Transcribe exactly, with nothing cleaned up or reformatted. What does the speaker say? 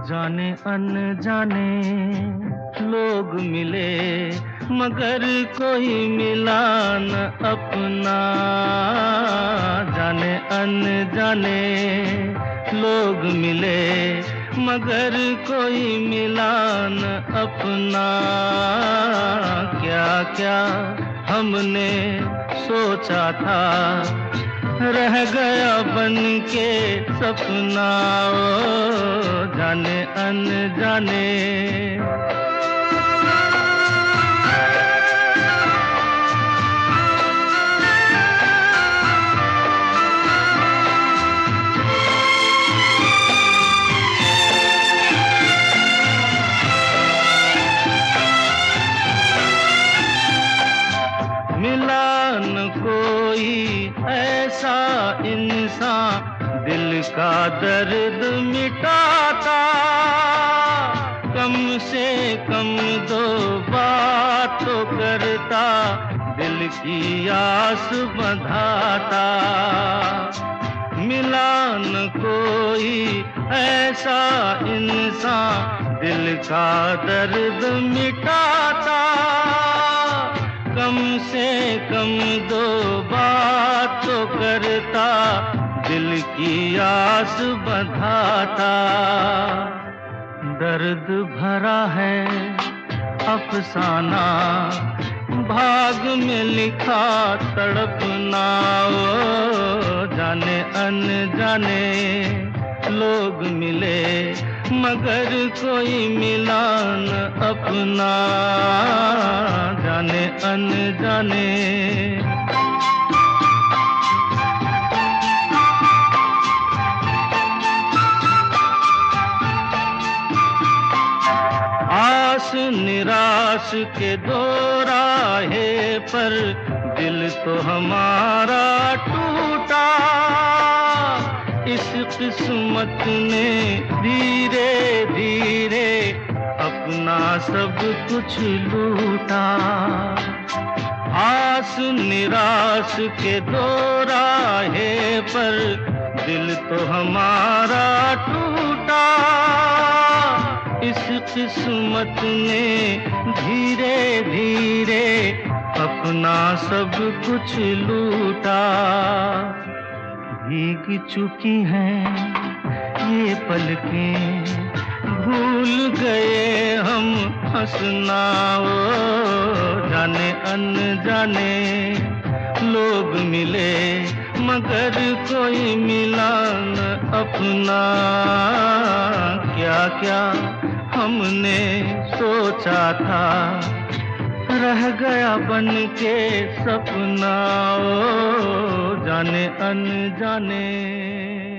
जाने अनजाने लोग मिले मगर कोई मिला न अपना। जाने अनजाने लोग मिले मगर कोई मिला न अपना। क्या क्या हमने सोचा था रह गया बन के सपना। ओ जाने अनजाने मिला न कोई ऐसा इंसान दिल का दर्द मिटाता। कम से कम दो बात तो करता, दिल की आस बंधाता। मिला न कोई ऐसा इंसान दिल का दर्द मिटाता। कम से कम दो बात तो करता, दिल की आस बंधाता। दर्द भरा है अफसाना, भाग में लिखा तड़पना। ओ जाने अनजाने लोग मिले मगर कोई मिला न अपना। जाने अनजाने आस निराश के दो राहे पर दिल तो हमारा टूटा। इस किस्मत ने धीरे धीरे अपना सब कुछ लूटा। आस निराश के दो राहे पर दिल तो हमारा टूटा। इस किस्मत ने धीरे धीरे अपना सब कुछ लूटा। भीग चुकी हैं ये पलकें, भूल गए हम हंसना। ओ जाने अनजाने लोग मिले मगर कोई मिला न अपना। क्या क्या हमने सोचा था रह गया बन के सपना। ओ जाने अनजाने